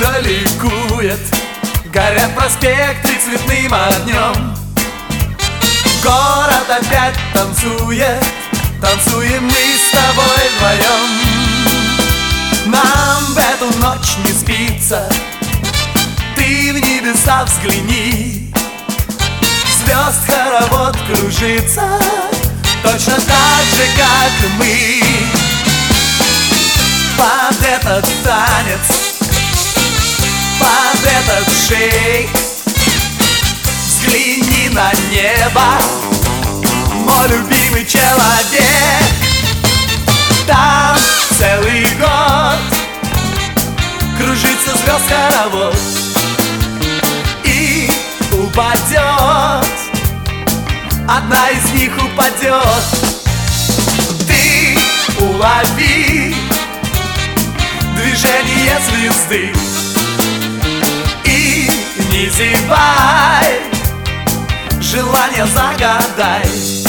землей ликует, горят проспекты цветным огнем. Город опять танцует, танцуем мы с тобой вдвоем. Нам в эту ночь не спится, ты в небеса взгляни. Звезд хоровод кружится, точно так же, как и мы. Под этот танец, под этот шейк взгляни на небо, мой любимый человек. Там целый год кружится звезд хоровод, и упадет, одна из них упадет. Ты улови движение звезды и не зевай, желание загадай.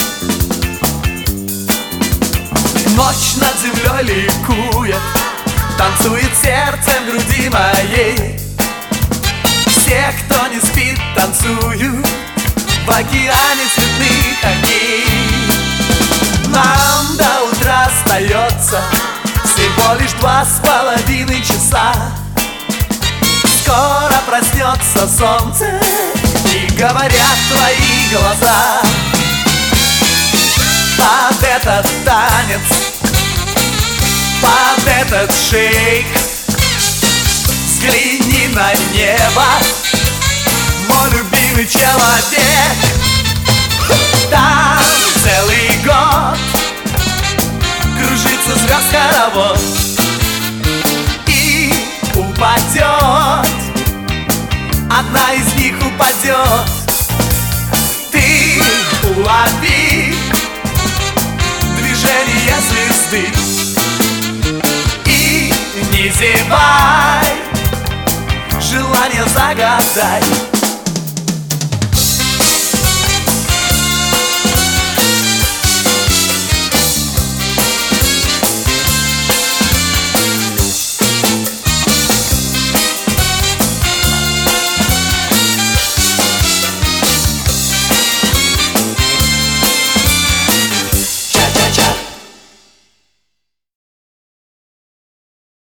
Ночь над землей ликует, танцует сердцем в груди моей. Все, кто не спит, танцуют в океане цветных огней. Нам до утра остается всего лишь 2,5 часа. Скоро проснется солнце, и говорят твои глаза. Под этот танец, под этот шейк взгляни на небо, мой любимый человек. Там целый год кружится звезд хоровод, и упадет, одна из них упадет. Ты улови движение звезды и не зевай, желание загадай.